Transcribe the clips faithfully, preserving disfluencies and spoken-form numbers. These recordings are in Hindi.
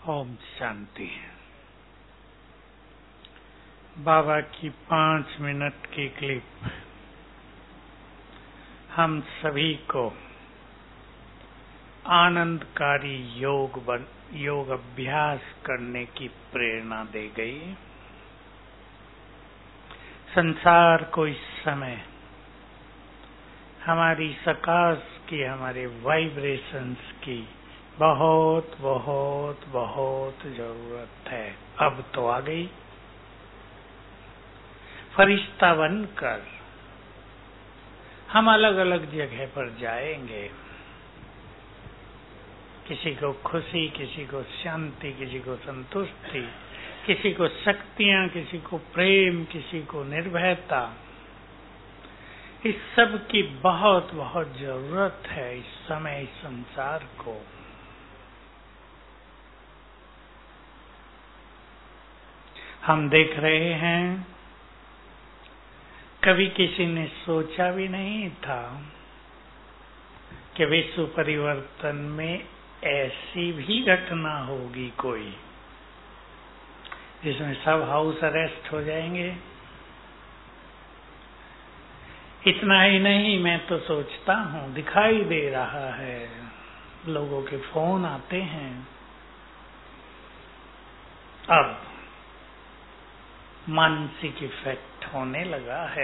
ओम शांति। बाबा की पांच मिनट की क्लिप हम सभी को आनंदकारी योग बन योग अभ्यास करने की प्रेरणा दे गई। संसार को इस समय हमारी सकाश की, हमारे वाइब्रेशंस की बहुत बहुत बहुत जरूरत है। अब तो आ गई। फरिश्ता बनकर हम अलग अलग जगह पर जाएंगे। किसी को खुशी, किसी को शांति, किसी को संतुष्टि, किसी को शक्तियां, किसी को प्रेम, किसी को निर्भयता। इस सब की बहुत बहुत जरूरत है इस समय इस संसार को। हम देख रहे हैं, कभी किसी ने सोचा भी नहीं था कि विश्व परिवर्तन में ऐसी भी घटना होगी कोई, जिसमें सब हाउस अरेस्ट हो जाएंगे। इतना ही नहीं, मैं तो सोचता हूँ, दिखाई दे रहा है, लोगों के फोन आते हैं। अब मानसिक इफेक्ट होने लगा है।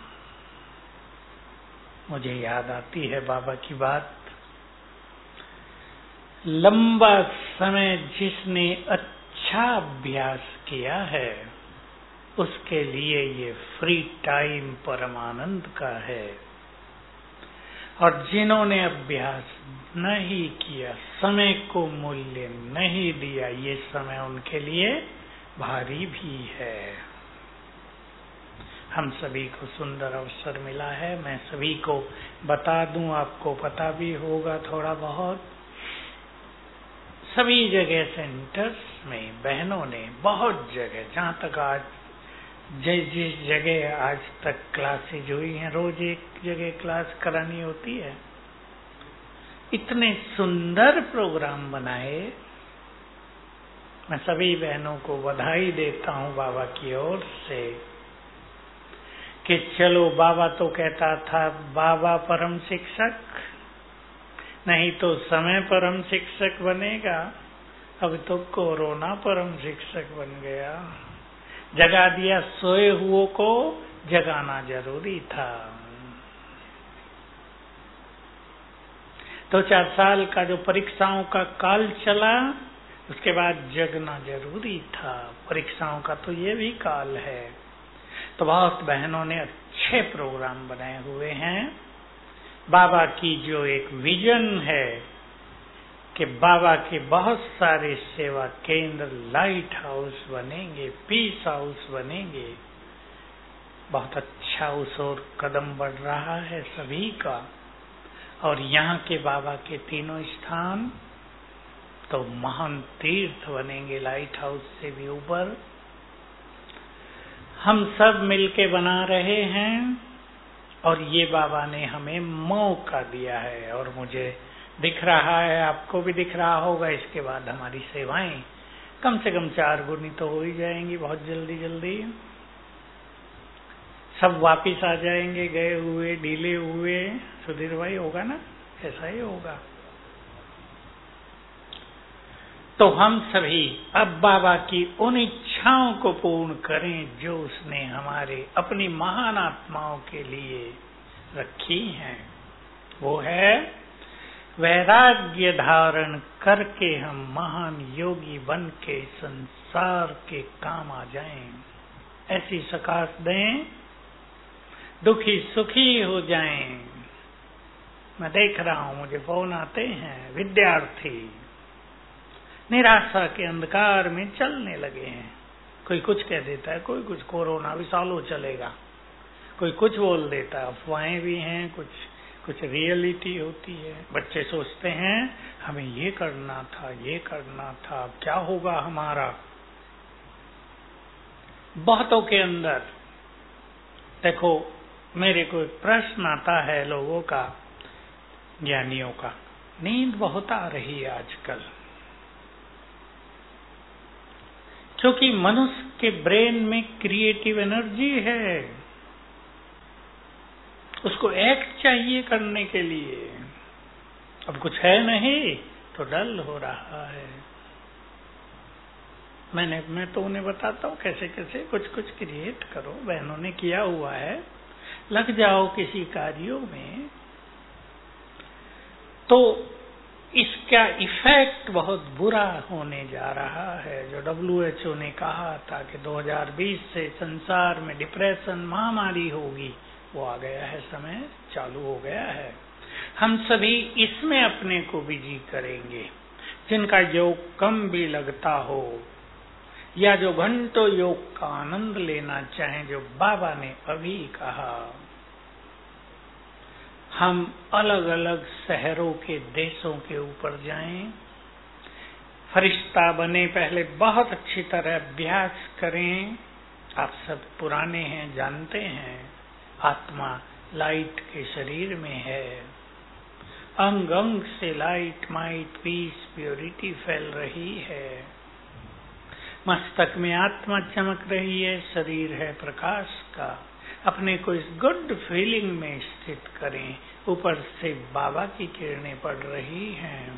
मुझे याद आती है बाबा की बात। लंबा समय जिसने अच्छा अभ्यास किया है उसके लिए ये फ्री टाइम परमानंद का है, और जिन्होंने अभ्यास नहीं किया, समय को मूल्य नहीं दिया, ये समय उनके लिए भारी भी है। हम सभी को सुंदर अवसर मिला है। मैं सभी को बता दूं, आपको पता भी होगा थोड़ा बहुत। सभी जगह सेंटर्स में बहनों ने बहुत जगह, जहां तक आज जिस जिस जगह आज तक क्लासेज हुई हैं, रोज एक जगह क्लास करानी होती है, इतने सुंदर प्रोग्राम बनाए। मैं सभी बहनों को बधाई देता हूं बाबा की ओर से कि चलो, बाबा तो कहता था बाबा परम शिक्षक, नहीं तो समय परम शिक्षक बनेगा। अब तो कोरोना परम शिक्षक बन गया। जगा दिया सोए हुओं को, जगाना जरूरी था। दो चार साल का जो परीक्षाओं का काल चला, उसके बाद जगना जरूरी था। परीक्षाओं का तो ये भी काल है। तो बहुत बहनों ने अच्छे प्रोग्राम बनाए हुए हैं। बाबा की जो एक विजन है कि बाबा के बहुत सारे सेवा केंद्र, लाइट हाउस बनेंगे, पीस हाउस बनेंगे, बहुत अच्छा उस ओर कदम बढ़ रहा है सभी का। और यहाँ के बाबा के तीनों स्थान तो महान तीर्थ बनेंगे, लाइट हाउस से भी ऊपर। हम सब मिलके बना रहे हैं, और ये बाबा ने हमें मौका दिया है। और मुझे दिख रहा है, आपको भी दिख रहा होगा, इसके बाद हमारी सेवाएं कम से कम चार गुनी तो हो ही जाएंगी बहुत जल्दी जल्दी। सब वापिस आ जाएंगे, गए हुए, ढीले हुए। सुधीर भाई होगा ना, ऐसा ही होगा। तो हम सभी अब बाबा की उन इच्छाओं को पूर्ण करें जो उसने हमारे अपनी महान आत्माओं के लिए रखी हैं। वो है वैराग्य धारण करके हम महान योगी बन के संसार के काम आ जाएं, ऐसी सकाश दें, दुखी सुखी हो जाएं। मैं देख रहा हूं, मुझे फोन आते हैं, विद्यार्थी निराशा के अंधकार में चलने लगे हैं। कोई कुछ कह देता है, कोई कुछ, कोरोना भी सालों चलेगा, कोई कुछ बोल देता है। अफवाहें भी हैं, कुछ कुछ रियलिटी होती है। बच्चे सोचते हैं हमें ये करना था, ये करना था, क्या होगा हमारा। बहुतों के अंदर देखो, मेरे को एक प्रश्न आता है लोगों का, ज्ञानियों का, नींद बहुत आ रही है आजकल। क्योंकि मनुष्य के ब्रेन में क्रिएटिव एनर्जी है, उसको एक्ट चाहिए करने के लिए। अब कुछ है नहीं तो डल हो रहा है। मैंने मैं तो उन्हें बताता हूँ कैसे कैसे कुछ कुछ क्रिएट करो। बहनों ने किया हुआ है, लग जाओ किसी कार्यों में, तो इसका इफेक्ट बहुत बुरा होने जा रहा है। जो डब्ल्यू एच ओ ने कहा था कि दो हज़ार बीस से संसार में डिप्रेशन महामारी होगी, वो आ गया है, समय चालू हो गया है। हम सभी इसमें अपने को बिजी करेंगे। जिनका योग कम भी लगता हो या जो घंटों योग का आनंद लेना चाहें, जो बाबा ने अभी कहा, हम अलग अलग शहरों के देशों के ऊपर जाएं, फरिश्ता बने, पहले बहुत अच्छी तरह अभ्यास करें। आप सब पुराने हैं, जानते हैं, आत्मा लाइट के शरीर में है, अंग अंग से लाइट, माइट, पीस, प्योरिटी फैल रही है, मस्तक में आत्मा चमक रही है, शरीर है प्रकाश का। अपने को इस गुड फीलिंग में स्थित करें। ऊपर से बाबा की किरणें पड़ रही हैं।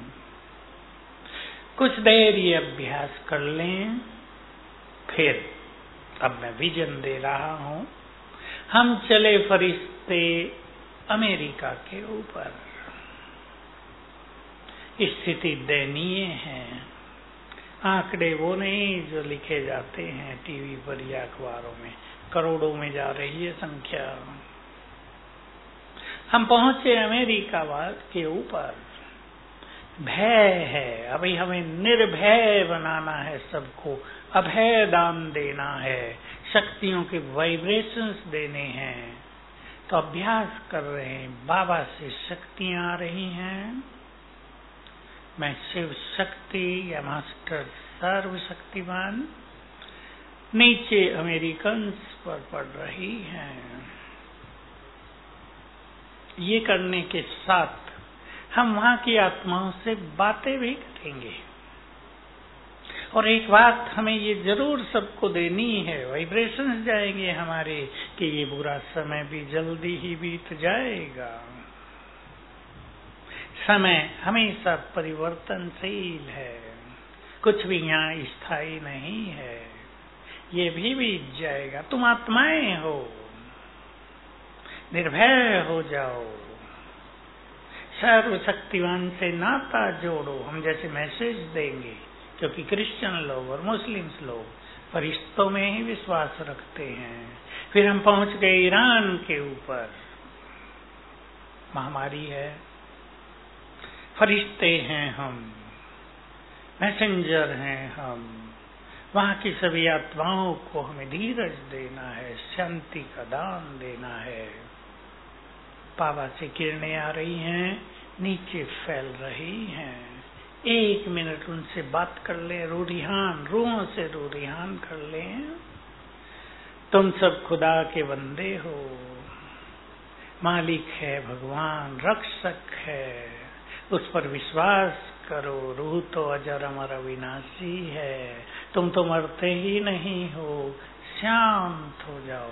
कुछ देर ये अभ्यास कर लें, फिर अब मैं विजन दे रहा हूं। हम चले फरिश्ते अमेरिका के ऊपर। स्थिति दयनीय है। आंकड़े वो नहीं जो लिखे जाते हैं टीवी पर या अखबारों में, करोड़ों में जा रही है संख्या। हम पहुंचे अमेरिकावाद के ऊपर। भय है, अभी हमें निर्भय बनाना है, सबको अभय दान देना है, शक्तियों के वाइब्रेशंस देने हैं। तो अभ्यास कर रहे हैं, बाबा से शक्तियां आ रही हैं। मैं शिव शक्ति या मास्टर सर्वशक्तिमान नीचे अमेरिकन्स पर पड़ रही हैं। ये करने के साथ हम वहां की आत्माओं से बातें भी करेंगे। और एक बात हमें ये जरूर सबको देनी है, वाइब्रेशंस जाएंगे हमारे कि ये बुरा समय भी जल्दी ही बीत जाएगा। समय हमेशा परिवर्तनशील है, कुछ भी यहाँ स्थायी नहीं है, ये भी बीत जाएगा। तुम आत्माएं हो, निर्भय हो जाओ, सर्वशक्तिवान से नाता जोड़ो। हम जैसे मैसेज देंगे, क्योंकि क्रिश्चियन लोग और मुस्लिम्स लोग फरिश्तों में ही विश्वास रखते हैं। फिर हम पहुंच गए ईरान के ऊपर। महामारी है, फरिश्ते हैं हम, मैसेंजर हैं हम। वहां की सभी आत्माओं को हमें धीरज देना है, शांति का दान देना है। बाबा से किरणें आ रही हैं, नीचे फैल रही हैं। एक मिनट उनसे बात कर ले, रूढ़िहान, रूहों से रूढ़िहान कर लें। तुम सब खुदा के बंदे हो, मालिक है भगवान, रक्षक है, उस पर विश्वास करो। रूह तो अजर अमर अविनाशी है, तुम तो मरते ही नहीं हो, शांत हो जाओ।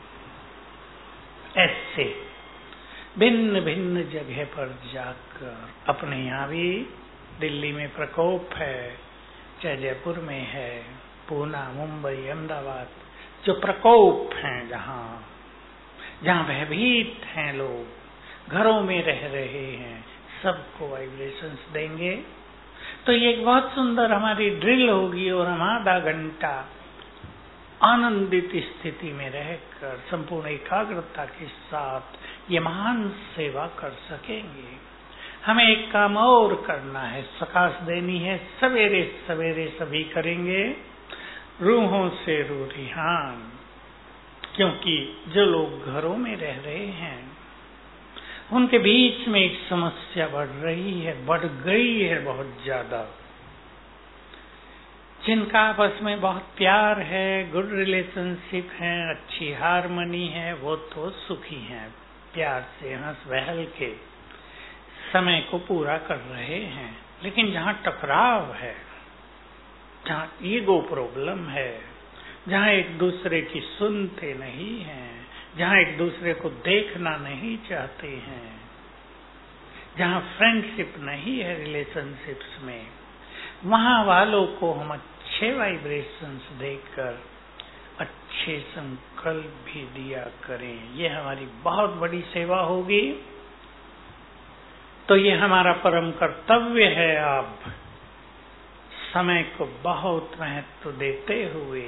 ऐसे भिन्न भिन्न जगह पर जाकर, अपने यहाँ भी दिल्ली में प्रकोप है, चाहे जयपुर में है, पूना, मुंबई, अहमदाबाद, जो प्रकोप हैं, जहाँ जहाँ भयभीत हैं लोग, घरों में रह रहे हैं, सबको वाइब्रेशंस देंगे। तो ये एक बहुत सुंदर हमारी ड्रिल होगी और हम आधा घंटा आनंदित स्थिति में रहकर संपूर्ण एकाग्रता के साथ ये महान सेवा कर सकेंगे। हमें एक काम और करना है, प्रकाश देनी है, सवेरे सवेरे सभी करेंगे, रूहों से रूहियान। क्योंकि जो लोग घरों में रह रहे हैं उनके बीच में एक समस्या बढ़ रही है, बढ़ गई है बहुत ज्यादा। जिनका आपस में बहुत प्यार है, गुड रिलेशनशिप है, अच्छी हारमनी है, वो तो सुखी हैं, प्यार से हंस बहल के समय को पूरा कर रहे हैं। लेकिन जहाँ टकराव है, जहाँ ईगो प्रॉब्लम है, जहाँ एक दूसरे की सुनते नहीं हैं, जहाँ एक दूसरे को देखना नहीं चाहते हैं, जहाँ फ्रेंडशिप नहीं है रिलेशनशिप्स में, वहाँ वालों को हम अच्छे वाइब्रेशंस देकर अच्छे संकल्प भी दिया करें। ये हमारी बहुत बड़ी सेवा होगी। तो ये हमारा परम कर्तव्य है। आप समय को बहुत महत्व देते हुए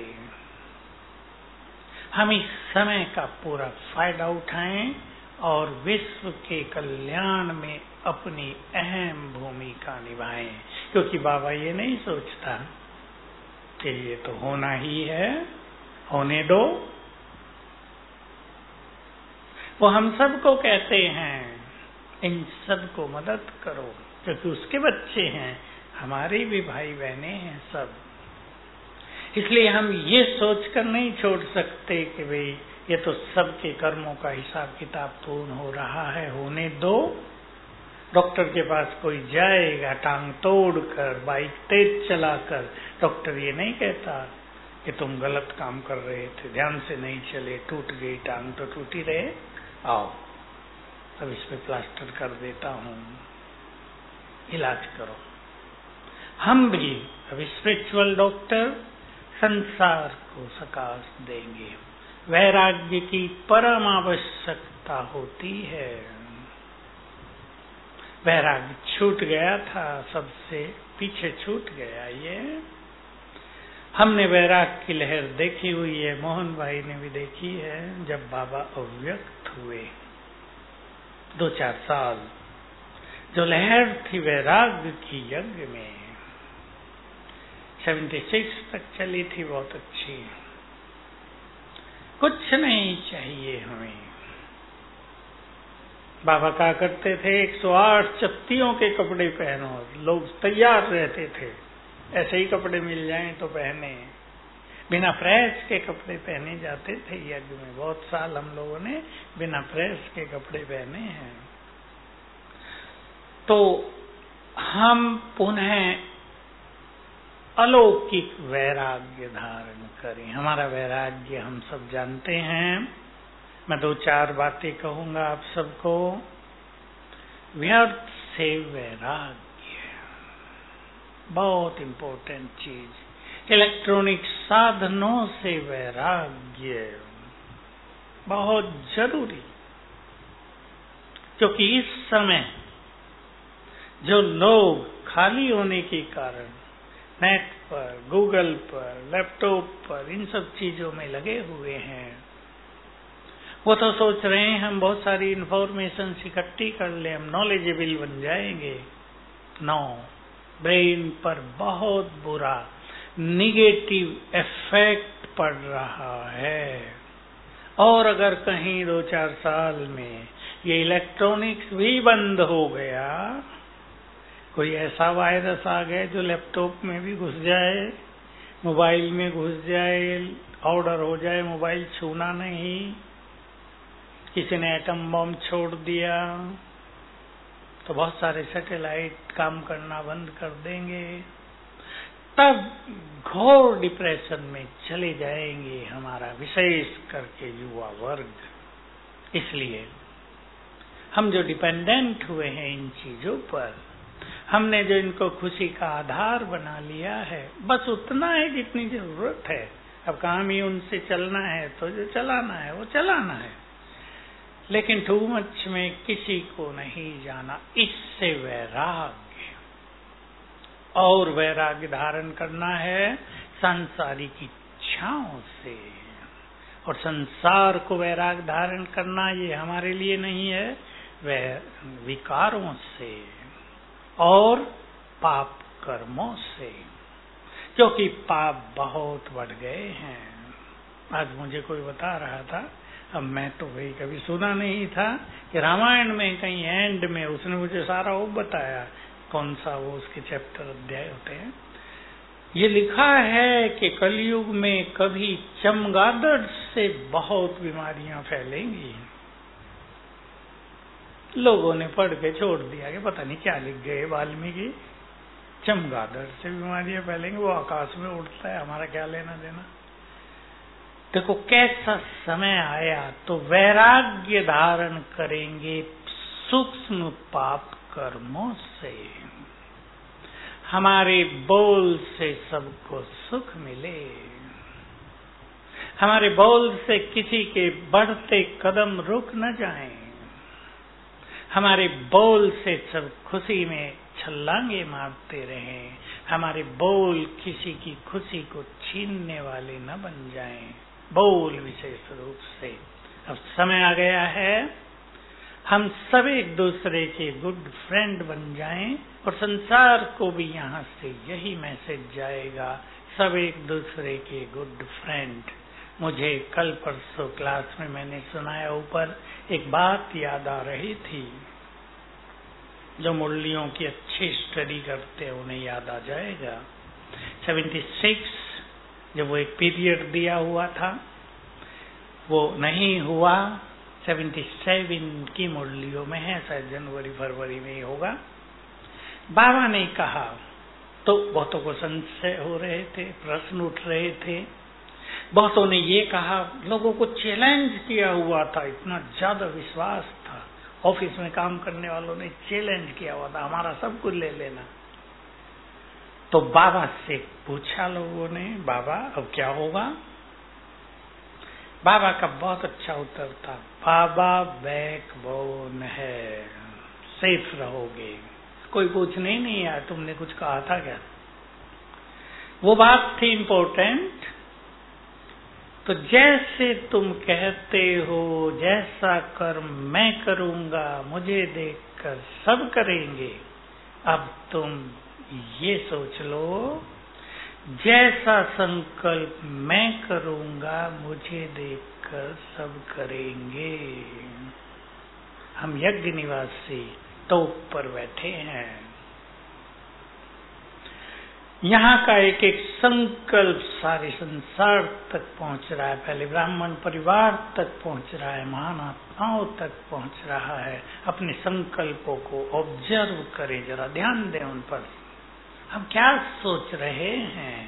हम इस समय का पूरा फायदा उठाएं और विश्व के कल्याण में अपनी अहम भूमिका निभाएं। क्योंकि बाबा ये नहीं सोचता कि ये तो होना ही है, होने दो। वो हम सबको कहते हैं इन सबको मदद करो, क्योंकि उसके बच्चे हैं, हमारे भी भाई बहने हैं सब। इसलिए हम ये सोचकर नहीं छोड़ सकते कि भाई ये तो सबके कर्मों का हिसाब किताब पूर्ण हो रहा है, होने दो। डॉक्टर के पास कोई जाएगा टांग तोड़कर, बाइक तेज चलाकर, डॉक्टर ये नहीं कहता कि तुम गलत काम कर रहे थे, ध्यान से नहीं चले, टूट गई टांग तो टूटी रहे, आओ अब इस पे प्लास्टर कर देता हूँ, इलाज करो। हम भी अब स्पिरिचुअल डॉक्टर संसार को सकाश देंगे। वैराग्य की परम आवश्यकता होती है। वैराग्य छूट गया था, सबसे पीछे छूट गया। ये हमने वैराग्य की लहर देखी हुई है, मोहन भाई ने भी देखी है। जब बाबा अव्यक्त हुए दो चार साल, जो लहर थी वैराग्य की यज्ञ में, छिहत्तर तक चली थी, बहुत अच्छी। कुछ नहीं चाहिए हमें। बाबा कहा करते थे एक सौ आठ चत्तियों के कपड़े पहनो, लोग तैयार रहते थे, ऐसे ही कपड़े मिल जाएं तो पहने। बिना प्रेस के कपड़े पहने जाते थे यज्ञ में। बहुत साल हम लोगों ने बिना प्रेस के कपड़े पहने हैं। तो हम पुनः अलौकिक वैराग्य धारण करें। हमारा वैराग्य हम सब जानते हैं। मैं दो चार बातें कहूंगा आप सबको। व्यर्थ से वैराग्य, बहुत इंपॉर्टेंट चीज। इलेक्ट्रॉनिक साधनों से वैराग्य, बहुत जरूरी। क्योंकि इस समय जो लोग खाली होने के कारण नेट पर, गूगल पर, लैपटॉप पर, इन सब चीजों में लगे हुए हैं, वो तो सोच रहे हैं हम बहुत सारी इंफॉर्मेशन इकट्ठी कर ले, हम नॉलेजेबल बन जाएंगे। नो, ब्रेन पर बहुत बुरा निगेटिव इफेक्ट पड़ रहा है। और अगर कहीं दो चार साल में ये इलेक्ट्रॉनिक्स भी बंद हो गया, कोई ऐसा वायरस आ गया जो लैपटॉप में भी घुस जाए, मोबाइल में घुस जाए, ऑर्डर हो जाए, मोबाइल छूना नहीं, किसी ने एटम बम छोड़ दिया तो बहुत सारे सैटेलाइट काम करना बंद कर देंगे, तब घोर डिप्रेशन में चले जाएंगे हमारा विशेष करके युवा वर्ग। इसलिए हम जो डिपेंडेंट हुए हैं इन चीजों पर, हमने जो इनको खुशी का आधार बना लिया है, बस उतना है जितनी जरूरत है। अब काम ही उनसे चलना है तो जो चलाना है वो चलाना है, लेकिन टू मच में किसी को नहीं जाना। इससे वैराग्य, और वैराग्य धारण करना है सांसारिक इच्छाओं से, और संसार को वैराग्य धारण करना ये हमारे लिए नहीं है, वह विकारों से और पाप कर्मों से, क्योंकि पाप बहुत बढ़ गए हैं। आज मुझे कोई बता रहा था, अब मैं तो भाई कभी सुना नहीं था, कि रामायण में कहीं एंड में उसने मुझे सारा वो बताया, कौन सा वो उसके चैप्टर अध्याय होते हैं। ये लिखा है कि कलयुग में कभी चमगादड़ से बहुत बीमारियां फैलेंगी। लोगों ने पढ़ के छोड़ दिया कि पता नहीं क्या लिख गए वाल्मीकि, चमगादड़ से बीमारियां फैलेंगी, वो आकाश में उड़ता है, हमारा क्या लेना देना। देखो कैसा समय आया, तो वैराग्य धारण करेंगे सूक्ष्म पाप कर्मों से, हमारे बोल से सबको सुख मिले, हमारे बोल से किसी के बढ़ते कदम रुक न जाएं, हमारे बोल से सब खुशी में छलांगे मारते रहें, हमारे बोल किसी की खुशी को छीनने वाले न बन जाएं। बोल विशेष रूप से अब समय आ गया है, हम सब एक दूसरे के गुड फ्रेंड बन जाएं, और संसार को भी यहाँ से यही मैसेज जाएगा, सब एक दूसरे के गुड फ्रेंड। मुझे कल परसों क्लास में मैंने सुनाया, ऊपर एक बात याद आ रही थी, जो मुरलियों की अच्छी स्टडी करते हैं उन्हें याद आ जाएगा। छिहत्तर जब वो एक पीरियड दिया हुआ था, वो नहीं हुआ, सतहत्तर की मुरलियों में है, शायद जनवरी फरवरी में ही होगा। बाबा ने कहा तो बहुतों को संशय हो रहे थे, प्रश्न उठ रहे थे, बहुतों ने ये कहा, लोगों को चैलेंज किया हुआ था, इतना ज्यादा विश्वास था, ऑफिस में काम करने वालों ने चैलेंज किया हुआ था, हमारा सब कुछ ले लेना। तो बाबा से पूछा लोगों ने, बाबा अब क्या होगा? बाबा का बहुत अच्छा उत्तर था, बाबा बैकबोन है, सेफ रहोगे, कोई पूछने ही नहीं आया तुमने कुछ कहा था क्या। वो बात थी इम्पोर्टेंट। तो जैसे तुम कहते हो, जैसा कर्म मैं करूंगा, मुझे देखकर सब करेंगे, अब तुम ये सोच लो, जैसा संकल्प मैं करूंगा, मुझे देखकर सब करेंगे। हम यज्ञ निवासी तोप पर बैठे हैं, यहाँ का एक एक संकल्प सारे संसार तक पहुंच रहा है, पहले ब्राह्मण परिवार तक पहुंच रहा है, महान आत्माओं तक पहुंच रहा है। अपने संकल्पों को ऑब्जर्व करें, जरा ध्यान दें उन पर। हम क्या सोच रहे हैं?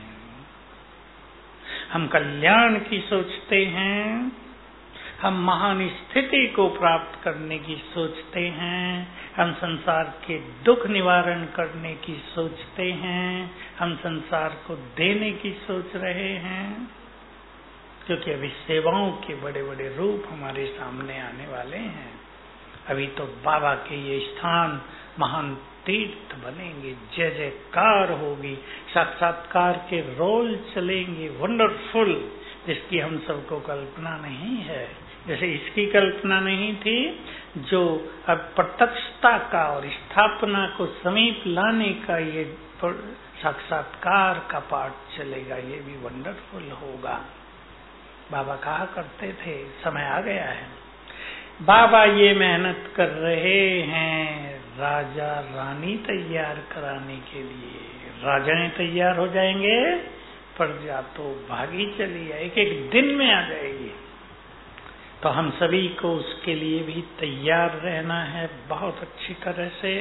हम कल्याण की सोचते हैं, हम महान स्थिति को प्राप्त करने की सोचते हैं, हम संसार के दुख निवारण करने की सोचते हैं, हम संसार को देने की सोच रहे हैं, क्योंकि अभी सेवाओं के बड़े बड़े रूप हमारे सामने आने वाले हैं। अभी तो बाबा के ये स्थान महान तीर्थ बनेंगे, जय जयकार होगी, साक्षात्कार के रोल चलेंगे, वंडरफुल, जिसकी हम सबको कल्पना नहीं है, जैसे इसकी कल्पना नहीं थी, जो अब प्रत्यक्षता का और स्थापना को समीप लाने का ये साक्षात्कार का पाठ चलेगा, ये भी वंडरफुल होगा। बाबा कहा करते थे, समय आ गया है, बाबा ये मेहनत कर रहे हैं राजा रानी तैयार कराने के लिए। राजाएं तैयार हो जाएंगे, प्रजा तो भागी चली है, एक एक दिन में आ जाएगी। तो हम सभी को उसके लिए भी तैयार रहना है बहुत अच्छी तरह से।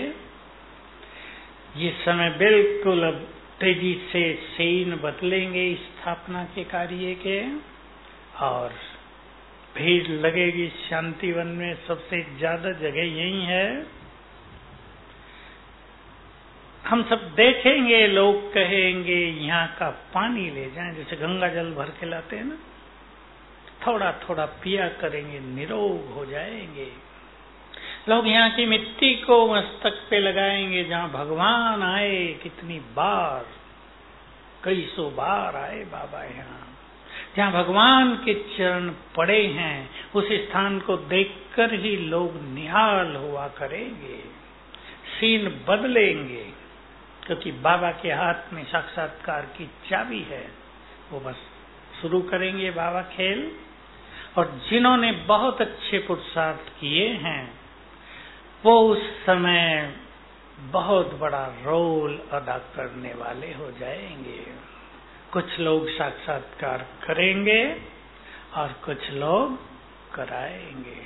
ये समय बिल्कुल अब तेजी से सीन बदलेंगे स्थापना के कार्य के, और भीड़ लगेगी शांतिवन में, सबसे ज्यादा जगह यही है। हम सब देखेंगे, लोग कहेंगे यहाँ का पानी ले जाएं, जैसे गंगा जल भर के लाते हैं ना, थोड़ा थोड़ा पिया करेंगे, निरोग हो जाएंगे। लोग यहाँ की मिट्टी को मस्तक पे लगाएंगे, जहाँ भगवान आए, कितनी बार, कई सौ बार आए बाबा यहाँ, जहाँ भगवान के चरण पड़े हैं, उस स्थान को देखकर ही लोग निहाल हुआ करेंगे, सीन बदलेंगे, क्योंकि बाबा के हाथ में साक्षात्कार की चाबी है। वो बस शुरू करेंगे बाबा खेल, और जिन्होंने बहुत अच्छे पुरुषार्थ किए हैं, वो उस समय बहुत बड़ा रोल अदा करने वाले हो जाएंगे। कुछ लोग साक्षात्कार करेंगे और कुछ लोग कराएंगे।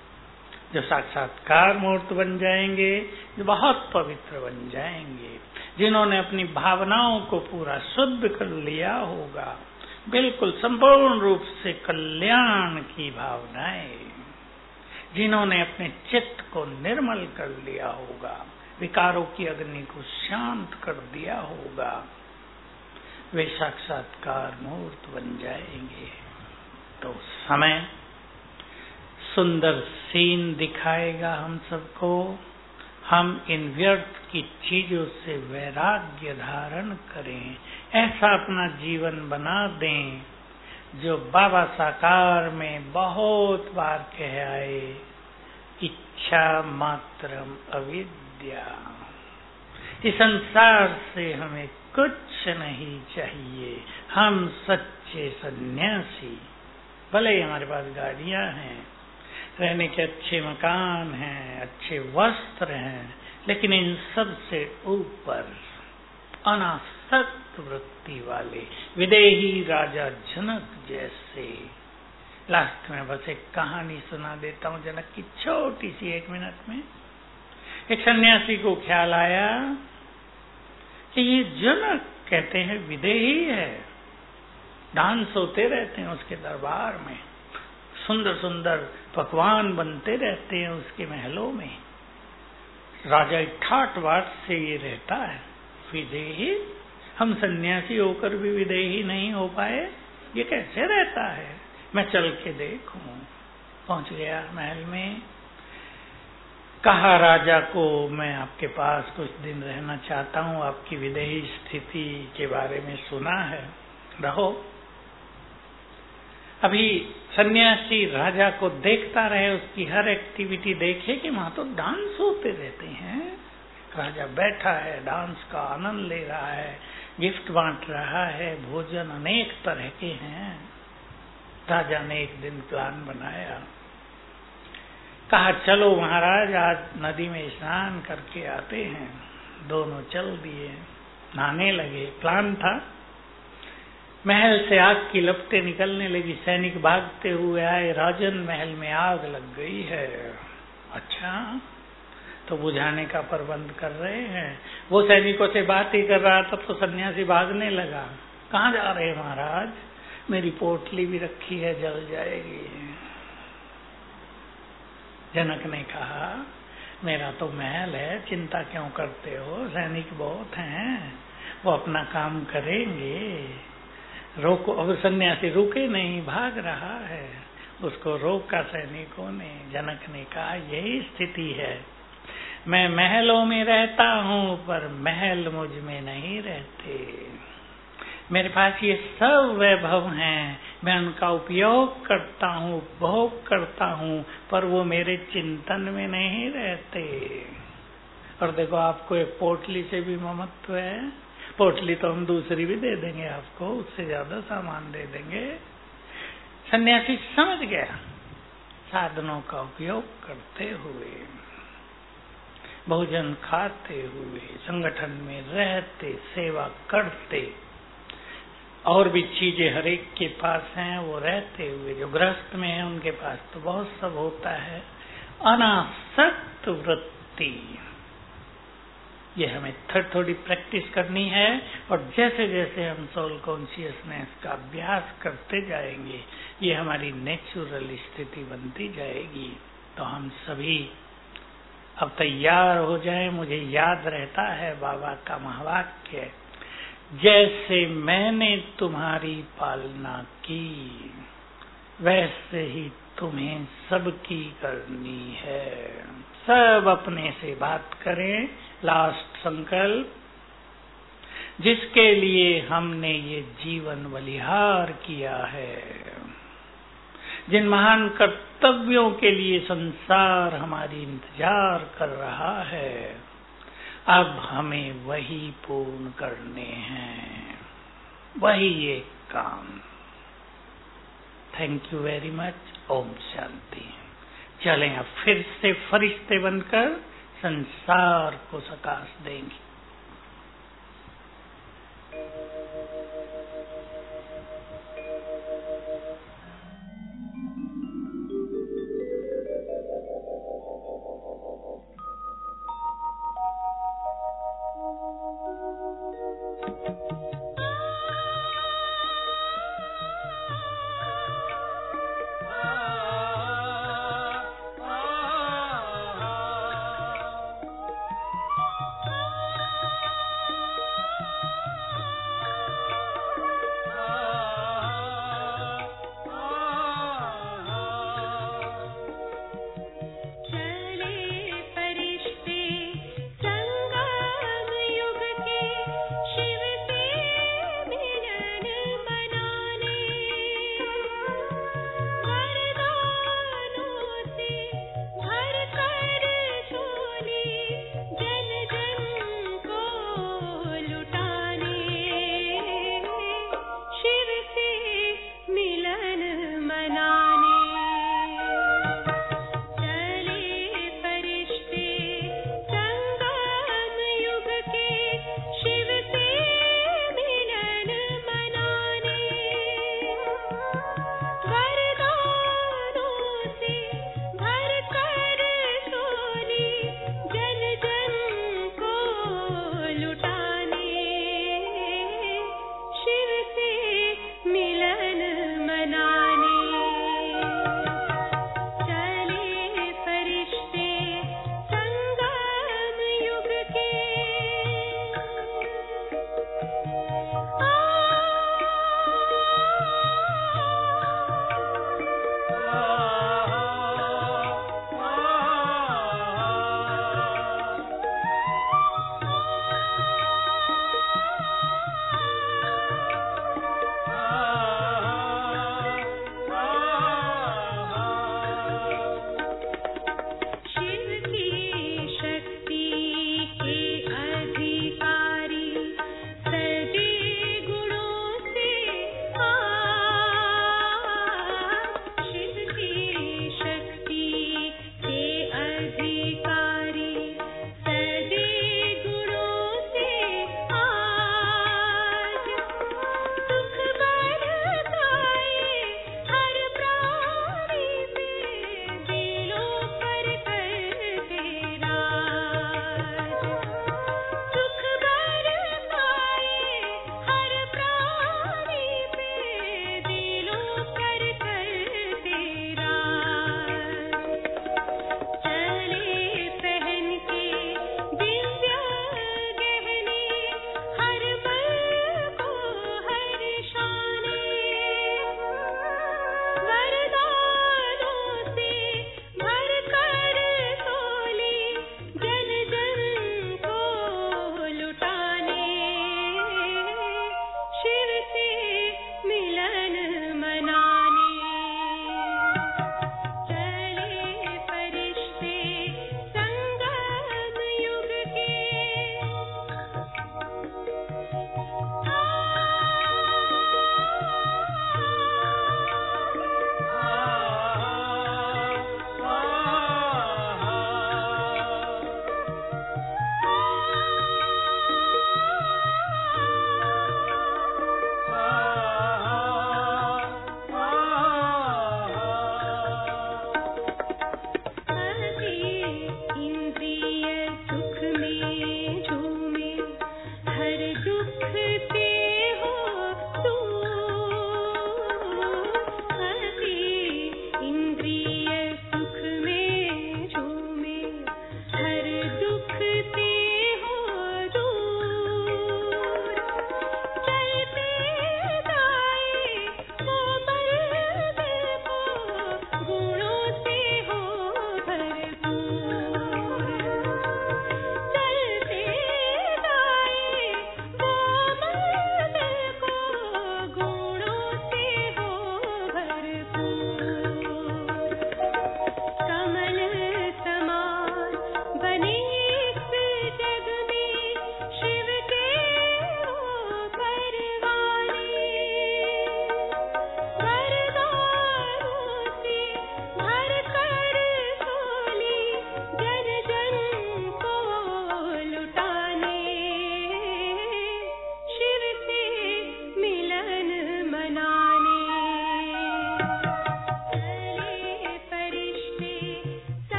जो साक्षात्कार मूर्त बन जाएंगे, जो बहुत पवित्र बन जाएंगे, जिन्होंने अपनी भावनाओं को पूरा शुद्ध कर लिया होगा, बिल्कुल संपूर्ण रूप से कल्याण की भावनाएं, जिन्होंने अपने चित्त को निर्मल कर लिया होगा, विकारों की अग्नि को शांत कर दिया होगा, वे साक्षात्कार मूर्त बन जाएंगे। तो समय सुंदर सीन दिखाएगा हम सबको। हम इन व्यर्थ की चीजों से वैराग्य धारण करें, ऐसा अपना जीवन बना दें जो बाबा साकार में बहुत बार कह आए, इच्छा मात्रम अविद्या। इस संसार से हमें कुछ नहीं चाहिए, हम सच्चे सन्यासी। भले ही हमारे पास गाड़ियां हैं, रहने के अच्छे मकान हैं, अच्छे वस्त्र हैं, लेकिन इन सब से ऊपर अनासक्त वृत्ति वाले विदेही राजा जनक जैसे। लास्ट में बस एक कहानी सुना देता हूँ जनक की, छोटी सी, एक मिनट में। एक सन्यासी को ख्याल आया कि ये जनक कहते हैं विदेही है, डांस होते रहते हैं उसके दरबार में, सुंदर सुंदर पकवान बनते रहते हैं उसके महलों में, राजा ठाट बाट से ये रहता है। विदेही, हम सन्यासी होकर भी विदेही नहीं हो पाए, ये कैसे रहता है? मैं चल के देखूं। पहुंच गया महल में, कहा राजा को, मैं आपके पास कुछ दिन रहना चाहता हूं, आपकी विदेही स्थिति के बारे में सुना है, रहो। अभी सन्यासी राजा को देखता रहे, उसकी हर एक्टिविटी देखे कि वहां तो डांस होते रहते हैं। राजा बैठा है, डांस का आनंद ले रहा है, गिफ्ट बांट रहा है, भोजन अनेक तरह के हैं। राजा ने एक दिन प्लान बनाया, कहा चलो महाराज आज नदी में स्नान करके आते हैं। दोनों चल दिए, नहाने लगे। प्लान था, महल से आग की लपटें निकलने लगी, सैनिक भागते हुए आए, राजन महल में आग लग गई है। अच्छा, तो बुझाने का प्रबंध कर रहे हैं। वो सैनिकों से बात ही कर रहा था तो सन्यासी भागने लगा। कहाँ जा रहे हैं महाराज? मेरी पोटली भी रखी है, जल जाएगी। जनक ने कहा मेरा तो महल है, चिंता क्यों करते हो? सैनिक बहुत हैं, वो अपना काम करेंगे। रोको। अब सन्यासी रुके नहीं, भाग रहा है। उसको रोका सैनिकों ने। जनक ने कहा यही स्थिति है, मैं महलों में रहता हूँ पर महल मुझ में नहीं रहते। मेरे पास ये सब वैभव हैं, मैं उनका उपयोग करता हूँ, उपभोग करता हूँ, पर वो मेरे चिंतन में नहीं रहते। और देखो आपको एक पोटली से भी ममत्व है, पोटली तो हम दूसरी भी दे देंगे आपको, उससे ज्यादा सामान दे देंगे। सन्यासी समझ गया, साधनों का उपयोग करते हुए, भोजन खाते हुए, संगठन में रहते, सेवा करते, और भी चीजें हर एक के पास हैं, वो रहते हुए, जो गृहस्थ में है उनके पास तो बहुत सब होता है। अनासक्त वृत्ति, ये हमें थोड़ी थोड़ी प्रैक्टिस करनी है। और जैसे जैसे हम सोल कॉन्शियसनेस का अभ्यास करते जाएंगे, ये हमारी नेचुरल स्थिति बनती जाएगी। तो हम सभी अब तैयार हो जाएं। मुझे याद रहता है बाबा का महावाक्य, जैसे मैंने तुम्हारी पालना की वैसे ही तुम्हें सबकी करनी है। सब अपने से बात करें। लास्ट संकल्प, जिसके लिए हमने ये जीवन बलिहार किया है, जिन महान कर्तव्यों के लिए संसार हमारी इंतजार कर रहा है, अब हमें वही पूर्ण करने हैं, वही एक काम। Thank you very much. ओम शांति। चलें अब फिर से फरिश्ते बनकर संसार को सकाश देंगे।